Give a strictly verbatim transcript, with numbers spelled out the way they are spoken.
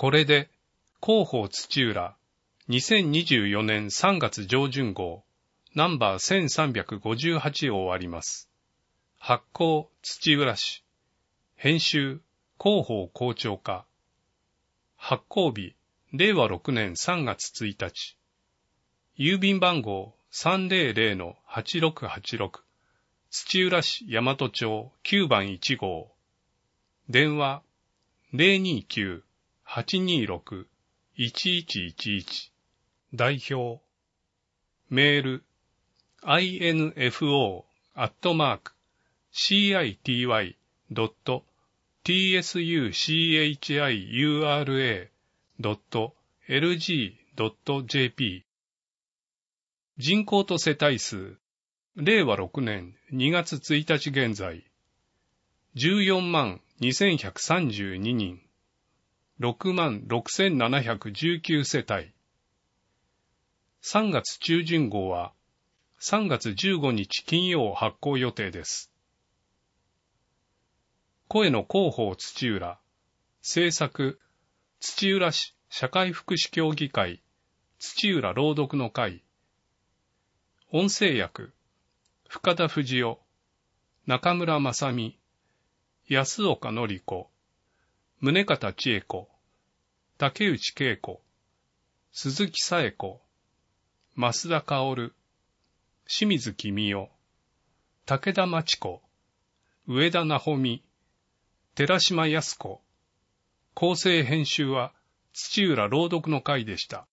これで、広報土浦、にせんにじゅうよねんさんがつ上旬号、ナンバーせんさんびゃくごじゅうはちを終わります。発行、土浦市。編集、広報校長課。発行日、れいわろくねんさんがつついたち。郵便番号 さんぜろぜろのはちろくはちろく。土浦市大和町きゅうばんいちごう。電話 ゼロにきゅう はちにろく いちいちいちいち。代表。メール アイエヌエフオー アットマーク シーアイティーワイ ドット ティーエスユーシーエイチアイユーアールエー ドット エルジー ドット ジェーピー。人口と世帯数、れいわろくねんにがつついたち現在、じゅうよんまんにせんひゃくさんじゅうににん、ろくまんろくせんななひゃくじゅうきゅう世帯。さんがつ中旬号はさんがつじゅうごにち金曜発行予定です。声の広報土浦、制作、土浦市社会福祉協議会、土浦朗読の会。音声役、深田藤夫、中村正美、安岡典子、宗方千恵子、竹内恵子、鈴木紗恵子、増田薫、清水君代、武田真知子、上田直美、寺島康子。構成編集は土浦朗読の会でした。